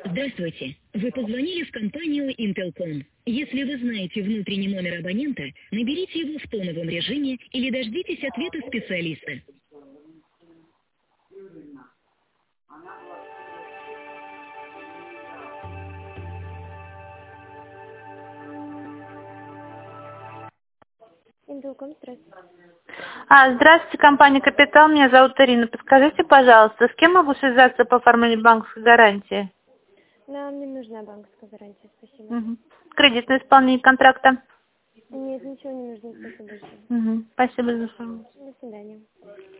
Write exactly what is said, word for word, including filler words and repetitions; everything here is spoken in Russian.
Здравствуйте. Вы позвонили в компанию Intelcom. Если вы знаете внутренний номер абонента, наберите его в тоновом режиме или дождитесь ответа специалиста. Intelcom, здравствуйте. А, здравствуйте, компания «Капитал». Меня зовут Ирина. Подскажите, пожалуйста, с кем могу связаться по оформлению банковской гарантии? Нам не нужна банковская гарантия, спасибо. Угу. Кредитное исполнение контракта? Нет, ничего не нужно, спасибо большое. Угу. Спасибо за информацию. До свидания.